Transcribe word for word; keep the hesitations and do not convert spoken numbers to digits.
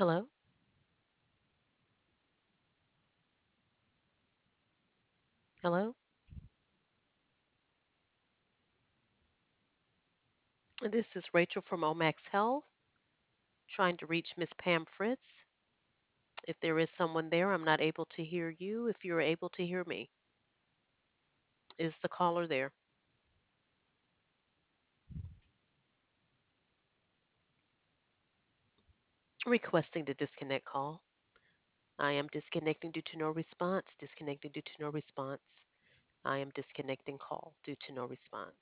Hello, hello. This is Rachel from Omax Health, trying to reach Miss Pam Fritz. If there is someone there, I'm not able to hear you. If you're able to hear me, is the caller there? Requesting to disconnect call. I am disconnecting due to no response. Disconnecting due to no response. I am disconnecting call due to no response.